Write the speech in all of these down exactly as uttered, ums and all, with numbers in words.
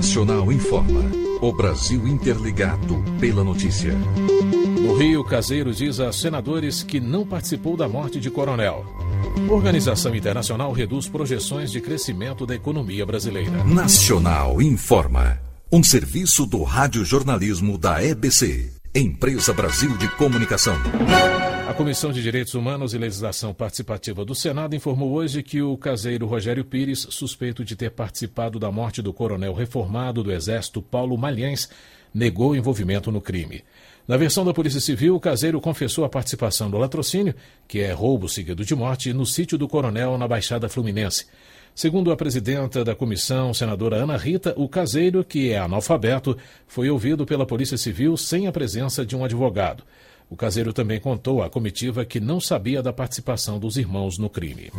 Nacional informa. O Brasil interligado pela notícia. No Rio, Caseiro diz a senadores que não participou da morte de coronel. Organização Internacional reduz projeções de crescimento da economia brasileira. Nacional informa. Um serviço do radiojornalismo da E B C, Empresa Brasil de Comunicação. A Comissão de Direitos Humanos e Legislação Participativa do Senado informou hoje que o caseiro Rogério Pires, suspeito de ter participado da morte do coronel reformado do Exército Paulo Malhães, negou envolvimento no crime. Na versão da Polícia Civil, o caseiro confessou a participação do latrocínio, que é roubo seguido de morte, no sítio do coronel na Baixada Fluminense. Segundo a presidenta da comissão, senadora Ana Rita, o caseiro, que é analfabeto, foi ouvido pela Polícia Civil sem a presença de um advogado. O caseiro também contou à comitiva que não sabia da participação dos irmãos no crime.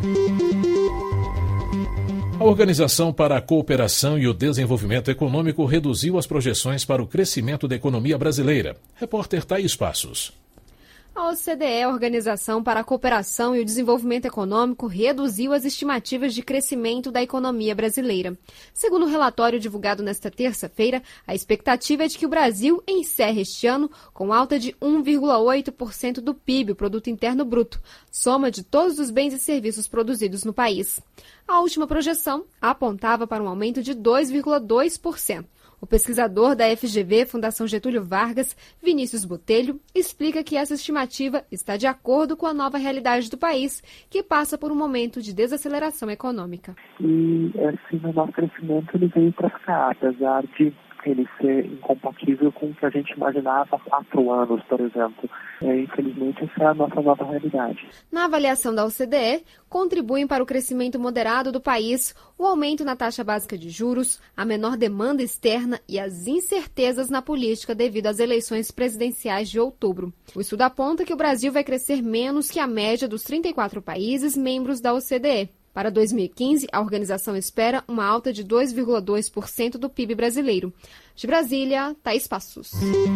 A Organização para a Cooperação e o Desenvolvimento Econômico reduziu as projeções para o crescimento da economia brasileira. Repórter Thaís Passos. A O C D E, a Organização para a Cooperação e o Desenvolvimento Econômico, reduziu as estimativas de crescimento da economia brasileira. Segundo o relatório divulgado nesta terça-feira, a expectativa é de que o Brasil encerre este ano com alta de um vírgula oito por cento do P I B, o Produto Interno Bruto, soma de todos os bens e serviços produzidos no país. A última projeção apontava para um aumento de dois vírgula dois por cento. O pesquisador da F G V, Fundação Getúlio Vargas, Vinícius Botelho, explica que essa estimativa está de acordo com a nova realidade do país, que passa por um momento de desaceleração econômica. E assim, o nosso crescimento ele veio para ficar, apesar de ele ser incompatível com o que a gente imaginava há quatro anos, por exemplo. É, infelizmente, essa é a nossa nova realidade. Na avaliação da O C D E, contribuem para o crescimento moderado do país o aumento na taxa básica de juros, a menor demanda externa e as incertezas na política devido às eleições presidenciais de outubro. O estudo aponta que o Brasil vai crescer menos que a média dos trinta e quatro países membros da O C D E. Para dois mil e quinze, a organização espera uma alta de dois vírgula dois por cento do P I B brasileiro. De Brasília, Thaís Passos.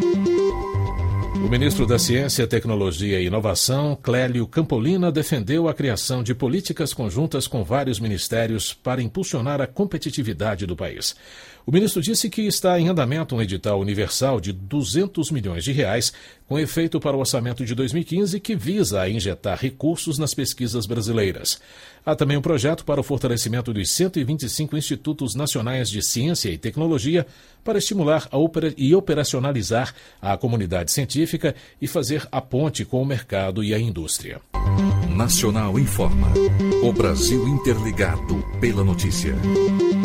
O ministro da Ciência, Tecnologia e Inovação, Clélio Campolina, defendeu a criação de políticas conjuntas com vários ministérios para impulsionar a competitividade do país. O ministro disse que está em andamento um edital universal de duzentos milhões de reais, com efeito para o orçamento de dois mil e quinze, que visa a injetar recursos nas pesquisas brasileiras. Há também um projeto para o fortalecimento dos cento e vinte e cinco Institutos Nacionais de Ciência e Tecnologia para estimular a opera- e operacionalizar a comunidade científica e fazer a ponte com o mercado e a indústria. Nacional informa. O Brasil interligado pela notícia.